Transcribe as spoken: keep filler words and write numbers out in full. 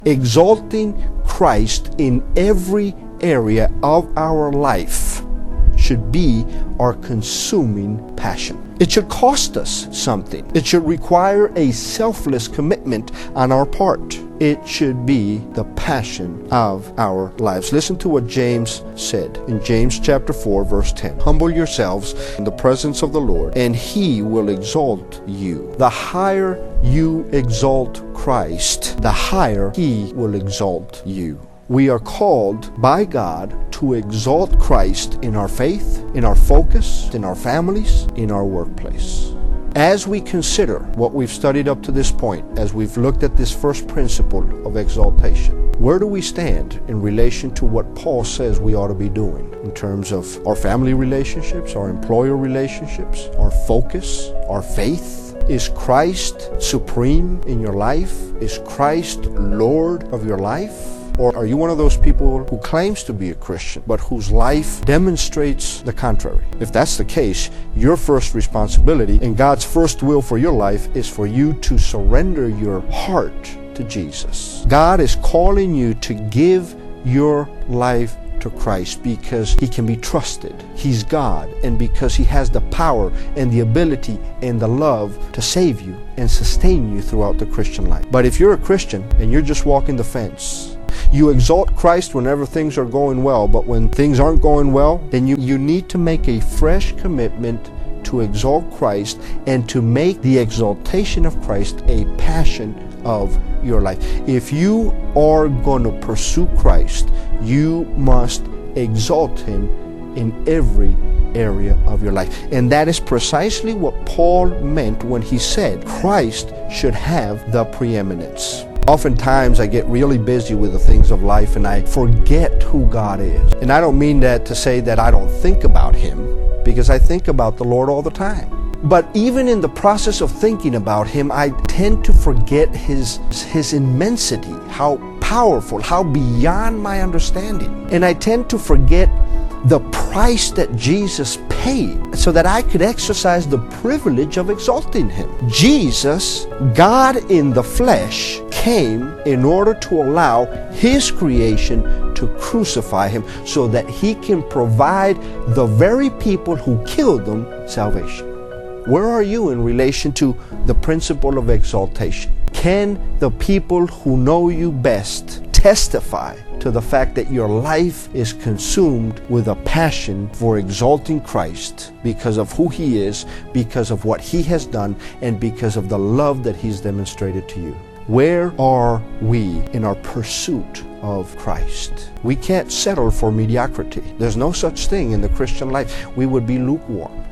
Exalting Christ in every area of our life should be our consuming passion. It should cost us something. It should require a selfless commitment on our part. It should be the passion of our lives. Listen to what James said in James chapter four, verse ten. Humble yourselves in the presence of the Lord, and He will exalt you. The higher you exalt Christ, the higher He will exalt you. We are called by God to exalt Christ in our faith, in our focus, in our families, in our workplace. As we consider what we've studied up to this point, as we've looked at this first principle of exaltation, where do we stand in relation to what Paul says we ought to be doing in terms of our family relationships, our employer relationships, our focus, our faith? Is Christ supreme in your life? Is Christ Lord of your life? Or are you one of those people who claims to be a Christian, but whose life demonstrates the contrary? If that's the case, your first responsibility and God's first will for your life is for you to surrender your heart to Jesus. God is calling you to give your life to Christ because He can be trusted. He's God, and because He has the power and the ability and the love to save you and sustain you throughout the Christian life. But if you're a Christian and you're just walking the fence, you exalt Christ whenever things are going well, but when things aren't going well, then you, you need to make a fresh commitment to exalt Christ and to make the exaltation of Christ a passion of your life. If you are going to pursue Christ, you must exalt Him in every area of your life. And that is precisely what Paul meant when he said Christ should have the preeminence. Oftentimes I get really busy with the things of life and I forget who God is. And I don't mean that to say that I don't think about Him, because I think about the Lord all the time. But even in the process of thinking about Him, I tend to forget His, His immensity, how powerful, how beyond my understanding. And I tend to forget the price that Jesus paid so that I could exercise the privilege of exalting Him. Jesus, God in the flesh, came in order to allow His creation to crucify Him so that He can provide the very people who killed Him salvation. Where are you in relation to the principle of exaltation? Can the people who know you best testify to the fact that your life is consumed with a passion for exalting Christ because of who He is, because of what He has done, and because of the love that He's demonstrated to you? Where are we in our pursuit of Christ? We can't settle for mediocrity. There's no such thing in the Christian life. We would be lukewarm.